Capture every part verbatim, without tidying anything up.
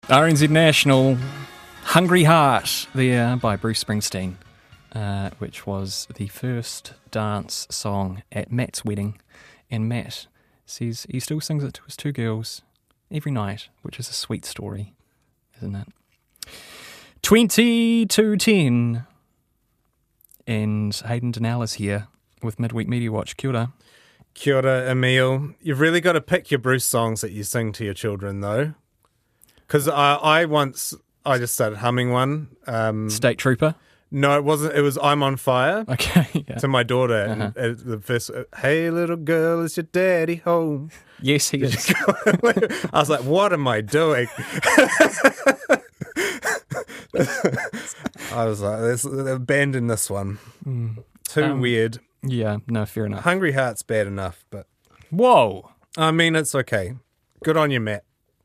R N Z National, Hungry Heart, there by Bruce Springsteen, uh, which was the first dance song at Matt's wedding. And Matt says he still sings it to his two girls every night, which is a sweet story, isn't it? twenty to ten. And Hayden Donnell is here with Midweek Media Watch. Kia ora. Kia ora, Emil. You've really got to pick your Bruce songs that you sing to your children, though. Because I, I once, I just started humming one. Um, State Trooper? No, it wasn't. It was I'm on Fire. Okay. Yeah. To my daughter. Uh-huh. And uh, the first, uh, hey, little girl, is your daddy home? Yes, he is. I was like, what am I doing? I was like, let's abandon this one. Mm. Too Um, weird. Yeah, no, fair enough. Hungry Heart's bad enough, but Whoa! I mean, it's okay. Good on you, Matt.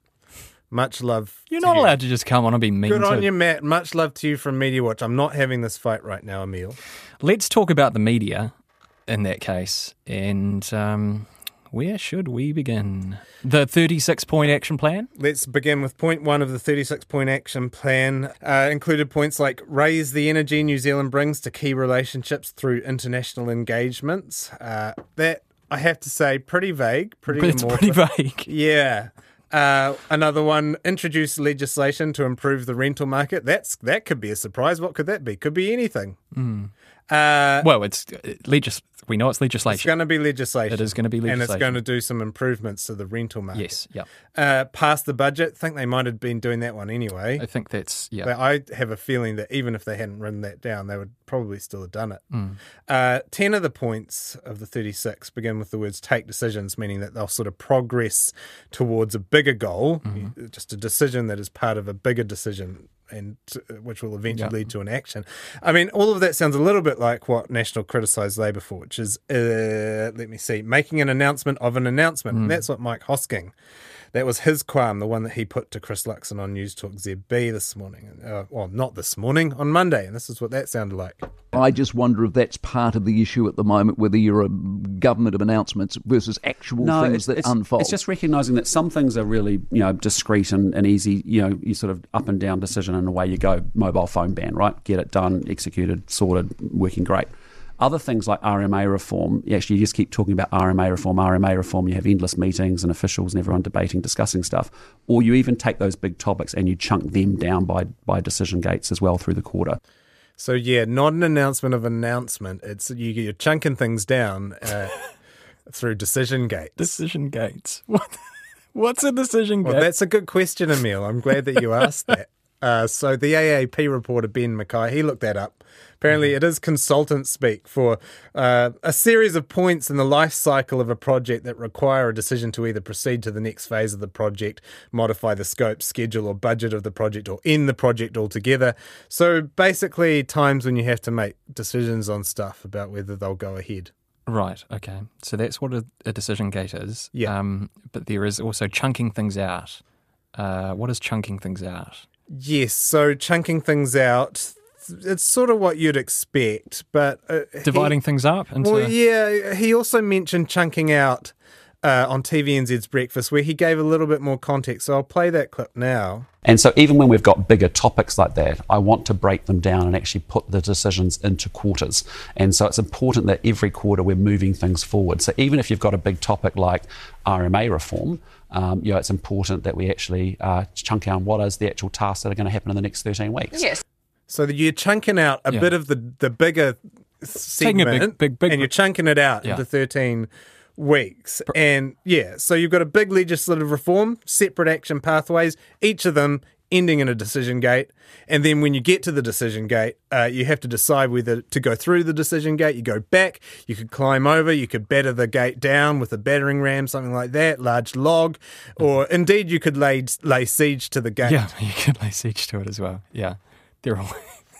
Much love. You're to not you. allowed to just come on and be mean Good to... on you, Matt. Much love to you from Media Watch. I'm not having this fight right now, Emil. Let's talk about the media in that case. And um, where should we begin? The thirty-six point action plan? Let's begin with point one of the thirty-six point action plan. Uh, included points like raise the energy New Zealand brings to key relationships through international engagements. Uh, that, I have to say, pretty vague. Pretty It's amorphous. pretty vague. Yeah. Uh, another one, introduce legislation to improve the rental market. That's That could be a surprise. What could that be? Could be anything. Mm. Uh, Well, it's uh, legis- we know it's it's legislation. going to be legislation. It is going to be legislation. And it's going to do some improvements to the rental market. Yes, yeah. Uh, pass the budget. I think they might have been doing that one anyway. I think that's, yeah. But I have a feeling that even if they hadn't written that down, they would probably still have done it. Mm. Uh, ten of the points of the thirty-six begin with the words take decisions, meaning that they'll sort of progress towards a bigger goal, Mm-hmm. just a decision that is part of a bigger decision, and uh, which will eventually Yeah. lead to an action. I mean, all of that sounds a little bit like what National criticised Labour for, which is, uh, let me see, making an announcement of an announcement. Mm. And that's what Mike Hosking, that was his qualm, the one that he put to Chris Luxon on News Talk Z B this morning. Uh, well, not this morning, on Monday, and this is what that sounded like. I just wonder if that's part of the issue at the moment, whether you're a government of announcements versus actual No, things it's, that it's, unfold. it's just recognising that some things are really, you know, discreet and, and easy. You know, you sort of up and down decision and away you go. Mobile phone ban, right? Get it done, executed, sorted, working great. Other things like R M A reform, you actually just keep talking about R M A reform, R M A reform, you have endless meetings and officials and everyone debating, discussing stuff. Or you even take those big topics and you chunk them down by, by decision gates as well through the quarter. So, yeah, not an announcement of announcement. It's you, you're chunking things down uh, through decision gates. Decision gates. What? What's a decision gate? Well, that's a good question, Emil. I'm glad that you asked that. Uh, so the A A P reporter, Ben Mackay, he looked that up. Apparently it is consultant speak for uh, a series of points in the life cycle of a project that require a decision to either proceed to the next phase of the project, modify the scope, schedule or budget of the project, or end the project altogether. So basically times when you have to make decisions on stuff about whether they'll go ahead. Right, okay. So that's what a, a decision gate is. Yeah. Um, but there is also chunking things out. Uh, what is chunking things out? Yes, so chunking things out, it's sort of what you'd expect, but... Uh, Dividing he, things up into... Well, yeah, he also mentioned chunking out uh, on T V N Z's Breakfast, where he gave a little bit more context, so I'll play that clip now. And so even when we've got bigger topics like that, I want to break them down and actually put the decisions into quarters. And so it's important that every quarter we're moving things forward. So even if you've got a big topic like R M A reform, um, you know, it's important that we actually uh, chunk out what is the actual tasks that are going to happen in the next thirteen weeks. Yes. So that you're chunking out a Yeah. bit of the, the bigger Taking a segment, big- big- big- and you're chunking it out Yeah. into thirteen weeks. And yeah, so you've got a big legislative reform, separate action pathways, each of them ending in a decision gate. And then when you get to the decision gate, uh, you have to decide whether to go through the decision gate. You go back, you could climb over, you could batter the gate down with a battering ram, something like that, large log, or indeed you could lay, lay siege to the gate. Yeah, you can lay siege to it as well. Yeah. They're all...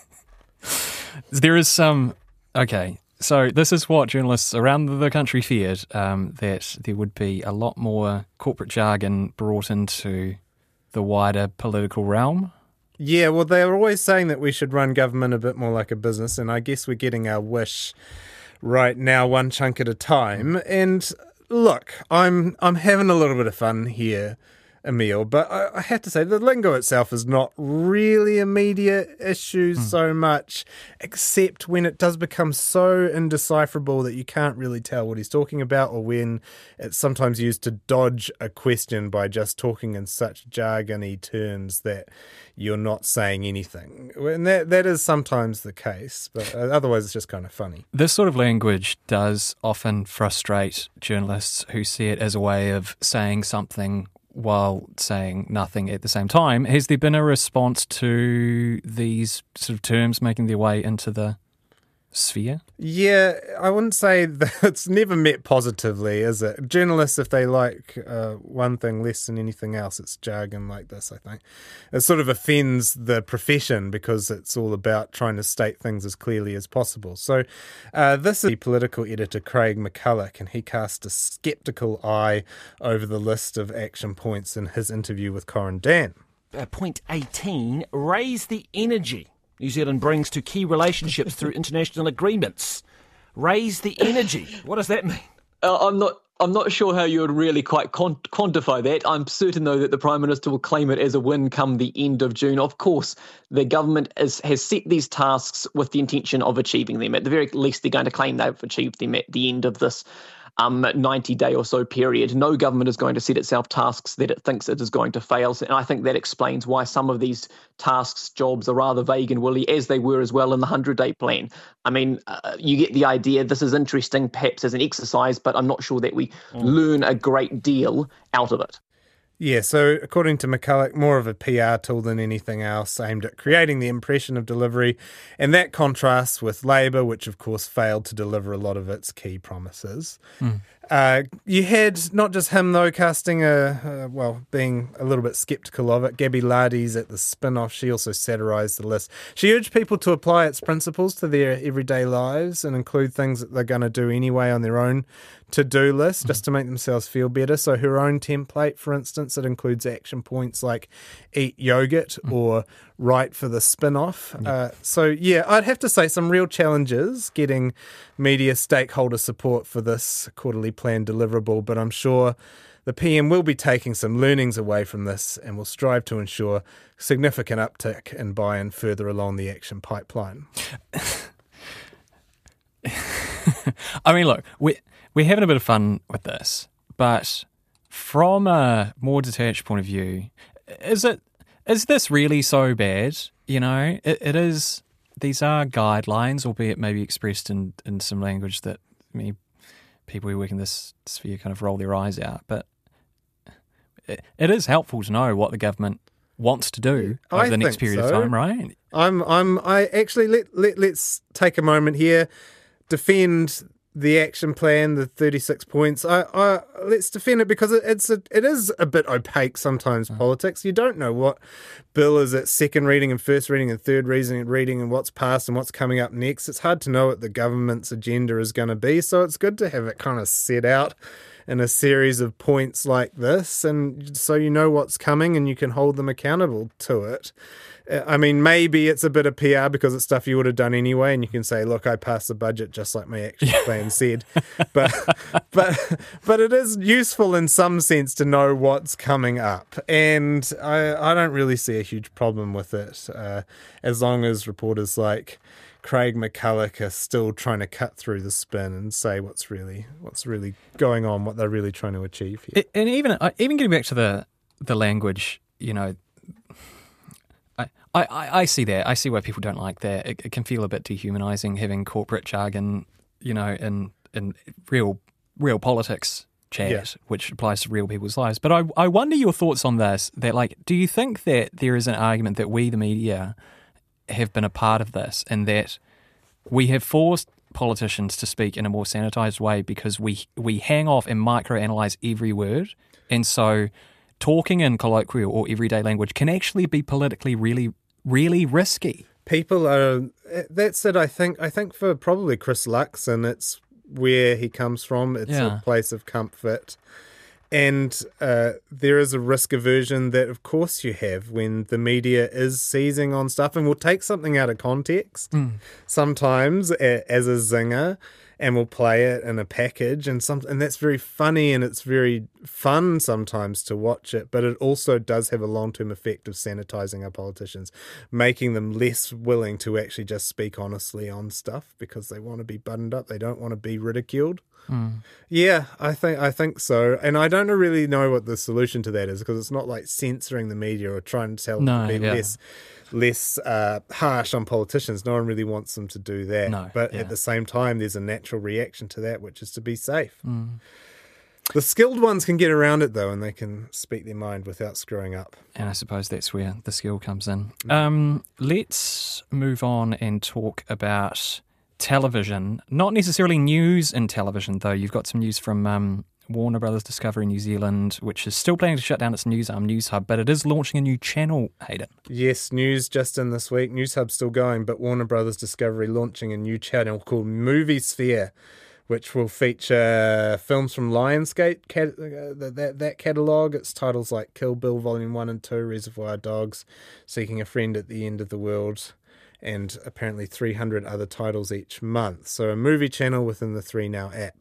there is some... Okay, so this is what journalists around the country feared, um, that there would be a lot more corporate jargon brought into the wider political realm. Yeah, well, they were always saying that we should run government a bit more like a business, and I guess we're getting our wish right now, one chunk at a time. And look, I'm I'm having a little bit of fun here, Emil. But I, I have to say, the lingo itself is not really a media issue mm. so much, except when it does become so indecipherable that you can't really tell what he's talking about, or when it's sometimes used to dodge a question by just talking in such jargony terms that you're not saying anything. And that that is sometimes the case, but otherwise it's just kind of funny. This sort of language does often frustrate journalists who see it as a way of saying something while saying nothing at the same time. Has there been a response to these sort of terms making their way into the sphere? Yeah, I wouldn't say that it's never met positively, is it? Journalists, if they like uh, one thing less than anything else, it's jargon like this, I think. It sort of offends the profession because it's all about trying to state things as clearly as possible. So uh, this is the political editor, Craig McCulloch, and he cast a sceptical eye over the list of action points in his interview with Corin Dan. Uh, point eighteen, raise the energy New Zealand brings to key relationships through international agreements. Raise the energy. What does that mean? Uh, I'm not. I'm not sure how you would really quite quant- quantify that. I'm certain, though, that the Prime Minister will claim it as a win come the end of June. Of course, the government is, has set these tasks with the intention of achieving them. At the very least, they're going to claim they've achieved them at the end of this um, ninety-day or so period. No government is going to set itself tasks that it thinks it is going to fail. And I think that explains why some of these tasks, jobs, are rather vague and woolly, as they were as well in the hundred-day plan. I mean, uh, you get the idea. This is interesting, perhaps as an exercise, but I'm not sure that we mm. learn a great deal out of it. Yeah, so according to McCulloch, more of a P R tool than anything else, aimed at creating the impression of delivery, and that contrasts with Labour, which of course failed to deliver a lot of its key promises. Mm. Uh, you had not just him, though, casting a, uh, well, being a little bit sceptical of it. Gabby Lardies at the spin-off, she also satirised the list. She urged people to apply its principles to their everyday lives and include things that they're going to do anyway on their own to-do list, mm. just to make themselves feel better. So her own template, for instance, it includes action points like eat yogurt mm. or write for the spin-off. Yeah. Uh, so, yeah, I'd have to say some real challenges getting media stakeholder support for this quarterly plan deliverable, but I'm sure the P M will be taking some learnings away from this and will strive to ensure significant uptick in buy-in further along the action pipeline. I mean, look, we, we're having a bit of fun with this, but from a more detached point of view, is it is this really so bad? You know, it, it is. These are guidelines, albeit maybe expressed in, in some language that I mean, people who work in this sphere kind of roll their eyes out. But it, it is helpful to know what the government wants to do over I the next period so. of time, right? I'm. I'm. I actually let let let's take a moment here. Defend the action plan, the thirty-six points. I, I let's defend it because it, it's a, it is a bit opaque sometimes. Oh. Politics. You don't know what bill is at second reading and first reading and third reading and reading and what's passed and what's coming up next. It's hard to know what the government's agenda is going to be. So it's good to have it kind of set out in a series of points like this, and so you know what's coming and you can hold them accountable to it. I mean, maybe it's a bit of P R because it's stuff you would have done anyway, and you can say, "Look, I passed the budget just like my action plan said." But, but, but it is useful in some sense to know what's coming up, and I, I don't really see a huge problem with it, uh, as long as reporters like Craig McCulloch are still trying to cut through the spin and say what's really what's really going on, what they're really trying to achieve here. And even even getting back to the the language, you know. I, I see that. I see why people don't like that. It, it can feel a bit dehumanising having corporate jargon, you know, in in real real politics chat, yeah. which applies to real people's lives. But I I wonder your thoughts on this. That like, do you think that there is an argument that we, the media, have been a part of this, and that we have forced politicians to speak in a more sanitised way because we we hang off and microanalyse every word, and so talking in colloquial or everyday language can actually be politically really. really risky. People are, that's it, I think. I think for probably Chris Luxon, it's where he comes from. It's yeah. a place of comfort. And uh, there is a risk aversion that, of course, you have when the media is seizing on stuff and will take something out of context mm. sometimes a, as a zinger, and will play it in a package, and some, and that's very funny and it's very fun sometimes to watch it, but it also does have a long-term effect of sanitizing our politicians, making them less willing to actually just speak honestly on stuff because they want to be buttoned up. They don't want to be ridiculed. Mm. Yeah, I think I think so. And I don't really know what the solution to that is, because it's not like censoring the media or trying to tell No, them to be yeah. less less uh, harsh on politicians. No one really wants them to do that. No, but yeah. at the same time, there's a natural reaction to that, which is to be safe. Mm. The skilled ones can get around it, though, and they can speak their mind without screwing up. And I suppose that's where the skill comes in. Um, let's move on and talk about television. Not necessarily news in television, though. You've got some news from um, Warner Brothers Discovery New Zealand, which is still planning to shut down its news arm, News Hub, but it is launching a new channel, Hayden. Yes, news just in this week. News Hub's still going, but Warner Brothers Discovery launching a new channel called Movie Sphere, which will feature films from Lionsgate, cat, uh, that, that catalogue. It's titles like Kill Bill Volume one and two, Reservoir Dogs, Seeking a Friend at the End of the World, and apparently three hundred other titles each month. So a movie channel within the Three Now app.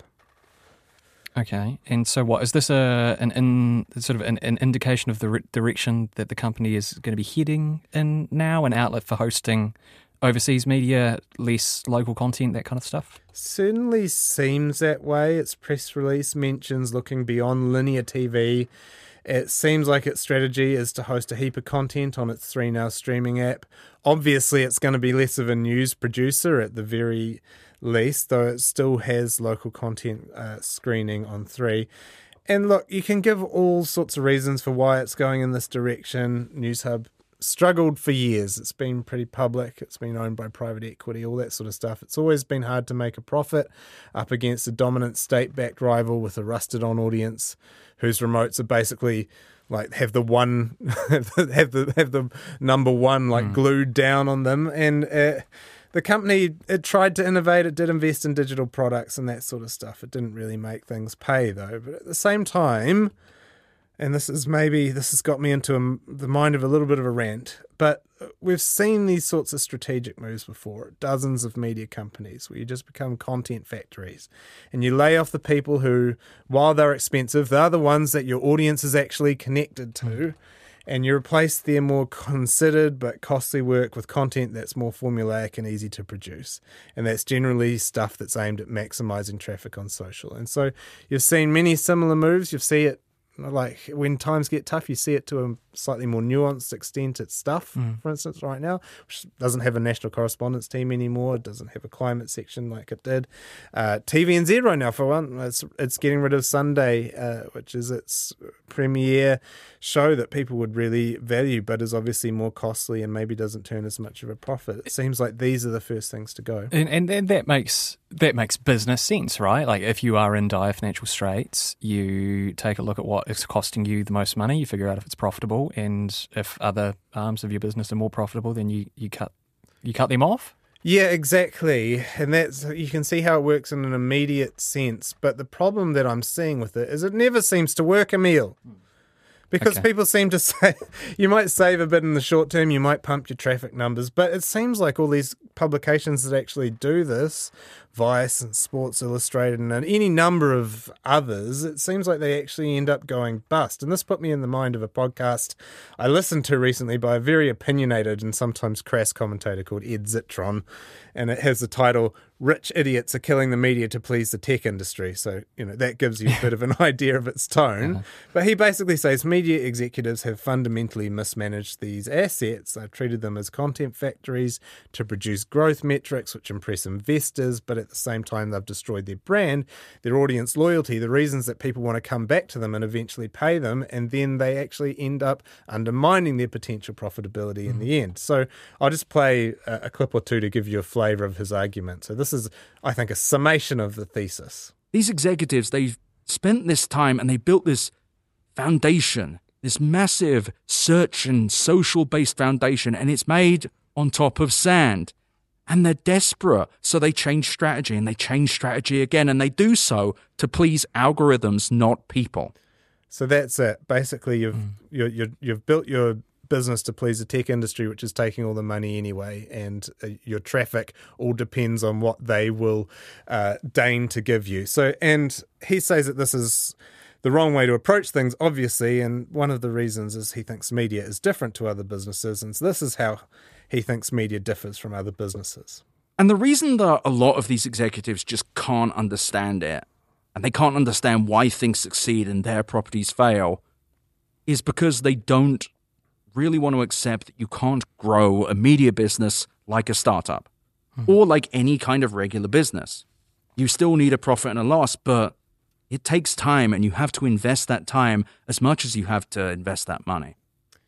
Okay, and so what, is this a an in, sort of an, an indication of the re- direction that the company is going to be heading in now, an outlet for hosting overseas media, less local content, that kind of stuff? Certainly seems that way. Its press release mentions looking beyond linear T V. It seems like its strategy is to host a heap of content on its Three Now streaming app. Obviously, it's going to be less of a news producer at the very least, though it still has local content uh, screening on Three. And look, you can give all sorts of reasons for why it's going in this direction. News Hub struggled for years. It's been pretty public. It's been owned by private equity, all that sort of stuff. It's always been hard to make a profit up against a dominant state-backed rival with a rusted-on audience whose remotes are basically like have the one have the have the number one like mm. glued down on them. And uh, the company, it tried to innovate. It did invest in digital products and that sort of stuff. It didn't really make things pay though. But at the same time, and this is maybe, this has got me into a, the mind of a little bit of a rant, but we've seen these sorts of strategic moves before, dozens of media companies where you just become content factories and you lay off the people who, while they're expensive, they're the ones that your audience is actually connected to, and you replace their more considered but costly work with content that's more formulaic and easy to produce. And that's generally stuff that's aimed at maximizing traffic on social. And so you've seen many similar moves. You've seen it like when times get tough, you see it to a slightly more nuanced extent at Stuff, mm. for instance, right now, which doesn't have a national correspondence team anymore. It doesn't have a climate section like it did. Uh, T V N Z right now, for one, it's it's getting rid of Sunday, uh, which is its premiere show that people would really value, but is obviously more costly and maybe doesn't turn as much of a profit. It seems like these are the first things to go. And, and, and that makes that makes business sense, right? Like if you are in dire financial straits, you take a look at what is costing you the most money, you figure out if it's profitable, and if other arms of your business are more profitable, then you, you cut you cut them off. Yeah, exactly. And that's, you can see how it works in an immediate sense. But the problem that I'm seeing with it is it never seems to work, Emil. Because okay. people seem to say, you might save a bit in the short term, you might pump your traffic numbers, but it seems like all these publications that actually do this, Vice and Sports Illustrated and any number of others, it seems like they actually end up going bust. And this put me in the mind of a podcast I listened to recently by a very opinionated and sometimes crass commentator called Ed Zitron, and it has the title, Rich Idiots Are Killing the Media to Please the Tech Industry. So, you know, that gives you a bit of an idea of its tone. Uh-huh. But he basically says media executives have fundamentally mismanaged these assets. They've treated them as content factories to produce growth metrics which impress investors, but at the same time they've destroyed their brand, their audience loyalty, the reasons that people want to come back to them and eventually pay them, and then they actually end up undermining their potential profitability mm. in the end. So I'll just play a, a clip or two to give you a flavour of his argument. So this is, I think, a summation of the thesis. These executives, they've spent this time and they built this foundation, this massive search and social-based foundation, and it's made on top of sand. And they're desperate, so they change strategy and they change strategy again, and they do so to please algorithms, not people. So that's it. Basically, you've mm. you're, you're, you've built your business to please the tech industry, which is taking all the money anyway, and uh, your traffic all depends on what they will uh, deign to give you. So, and he says that this is the wrong way to approach things, obviously, and one of the reasons is he thinks media is different to other businesses, and so this is how he thinks media differs from other businesses. And the reason that a lot of these executives just can't understand it, and they can't understand why things succeed and their properties fail, is because they don't really want to accept that you can't grow a media business like a startup mm-hmm. or like any kind of regular business. You still need a profit and a loss, but it takes time, and you have to invest that time as much as you have to invest that money.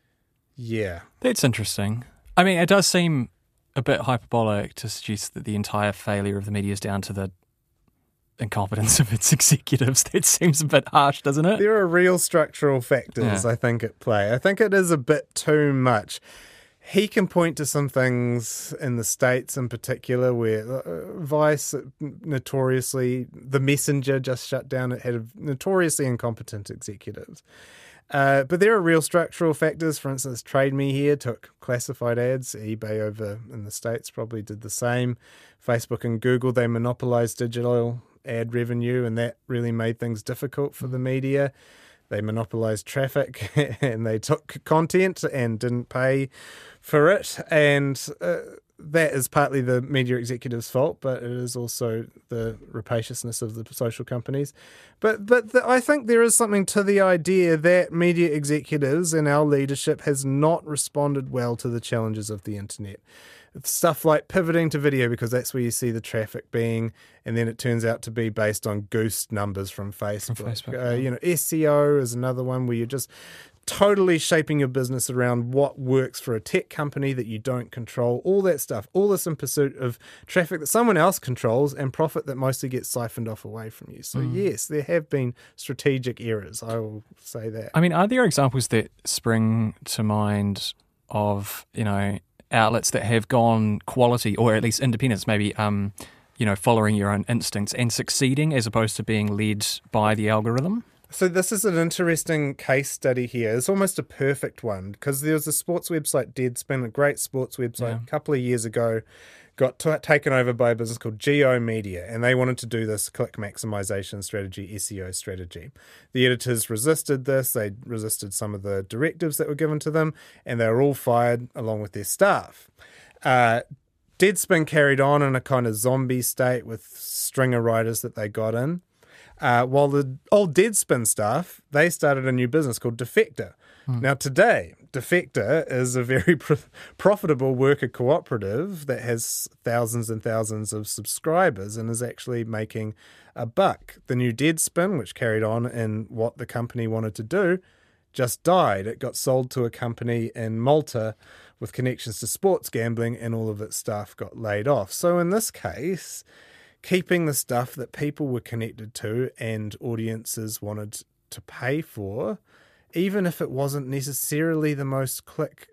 Yeah. That's interesting. I mean, it does seem a bit hyperbolic to suggest that the entire failure of the media is down to the incompetence of its executives. That seems a bit harsh, doesn't it? There are real structural factors, Yeah. I think, at play. I think it is a bit too much. He can point to some things in the States in particular where uh, Vice notoriously, The Messenger just shut down. It had notoriously incompetent executives. Uh, but there are real structural factors. For instance, Trade Me here took classified ads. eBay over in the States probably did the same. Facebook and Google, they monopolized digital ad revenue, and that really made things difficult for the media. They monopolized traffic and they took content and didn't pay for it. And uh, that is partly the media executives' fault, but it is also the rapaciousness of the social companies. But but the, I think there is something to the idea that media executives and our leadership has not responded well to the challenges of the internet. Stuff like pivoting to video because that's where you see the traffic being, and then it turns out to be based on goose numbers from Facebook. From Facebook, uh, yeah. You know, S E O is another one where you're just totally shaping your business around what works for a tech company that you don't control, all that stuff, all this in pursuit of traffic that someone else controls and profit that mostly gets siphoned off away from you. So Mm. yes, there have been strategic errors, I will say that. I mean, are there examples that spring to mind of, you know, outlets that have gone quality or at least independence, maybe, um, you know, following your own instincts and succeeding as opposed to being led by the algorithm? So this is an interesting case study here. It's almost a perfect one because there was a sports website, Deadspin, a great sports website, Yeah. a couple of years ago, got t- taken over by a business called Geo Media, and they wanted to do this click maximization strategy, S E O strategy. The editors resisted this. They resisted some of the directives that were given to them, and they were all fired along with their staff. Uh, Deadspin carried on in a kind of zombie state with stringer writers that they got in. Uh, while the old Deadspin staff, they started a new business called Defector. Hmm. Now today, Defector is a very pro- profitable worker cooperative that has thousands and thousands of subscribers and is actually making a buck. The new Deadspin, which carried on in what the company wanted to do, just died. It got sold to a company in Malta with connections to sports gambling, and all of its staff got laid off. So in this case, keeping the stuff that people were connected to and audiences wanted to pay for, even if it wasn't necessarily the most click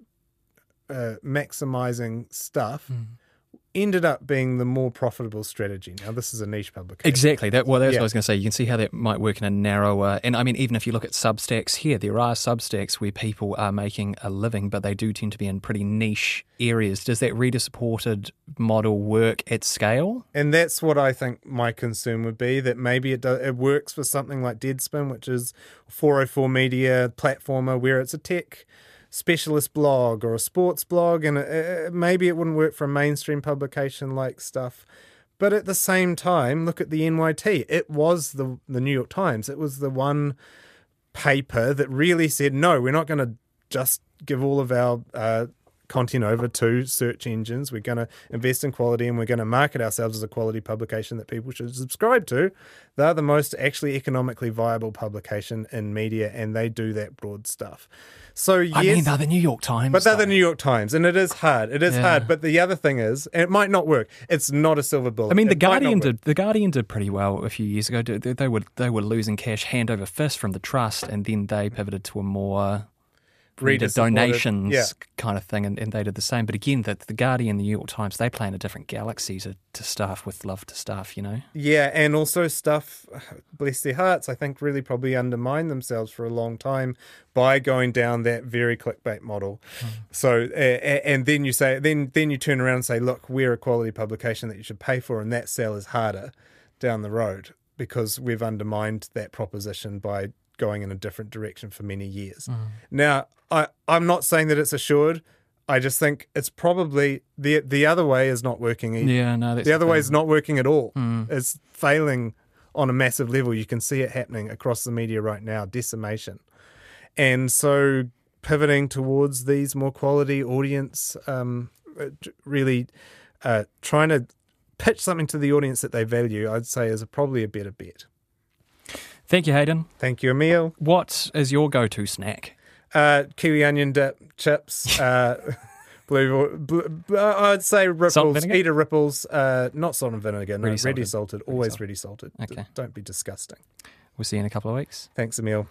uh, maximizing stuff, mm. ended up being the more profitable strategy. Now, this is a niche publication. Exactly. That, well, that's Yeah. what I was going to say. You can see how that might work in a narrower... And I mean, even if you look at Substacks here, there are Substacks where people are making a living, but they do tend to be in pretty niche areas. Does that reader-supported model work at scale? And that's what I think my concern would be, that maybe it does, it works for something like Deadspin, which is four oh four Media platformer, where it's a tech specialist blog or a sports blog, and it, it, maybe it wouldn't work for a mainstream publication like stuff. But at the same time, look at the N Y T. It was the the New York Times. It was the one paper that really said, no, we're not going to just give all of our uh, content over to search engines. We're going to invest in quality, and we're going to market ourselves as a quality publication that people should subscribe to. They're the most actually economically viable publication in media, and they do that broad stuff. So yes, I mean, they're the New York Times. but they're the though. New York Times, and it is hard. It is Yeah. hard. But the other thing is, and it might not work. It's not a silver bullet. I mean, the It might not Guardian work. did. The Guardian did pretty well a few years ago. They, they were they were losing cash hand over fist from the trust, and then they pivoted to a more reader Reader-supported, donations yeah. kind of thing, and, and they did the same. But again, the, the Guardian and the New York Times, they play in a different galaxy to, to staff with love to staff, you know? Yeah, and also stuff, bless their hearts, I think really probably undermined themselves for a long time by going down that very clickbait model. Mm. So, uh, and then you say, then then you turn around and say, look, we're a quality publication that you should pay for, and that sell is harder down the road because we've undermined that proposition by going in a different direction for many years. Mm. Now, I, I'm not saying that it's assured. I just think it's probably the the other way is not working either. Yeah, no, that's the other the way thing. is not working at all. Mm. It's failing on a massive level. You can see it happening across the media right now, decimation. And so pivoting towards these more quality audience, um, really uh, trying to pitch something to the audience that they value, I'd say is a, probably a better bet. Thank you, Hayden. Thank you, Emil. What is your go-to snack? Uh, kiwi onion dip, chips, uh, blue, blue, I'd say Salt and ripples, vinegar? eater ripples, uh, not salt and vinegar, no, Ready ready salted. salted, Ready always salted. ready salted. Okay. D- Don't be disgusting. We'll see you in a couple of weeks. Thanks, Emil.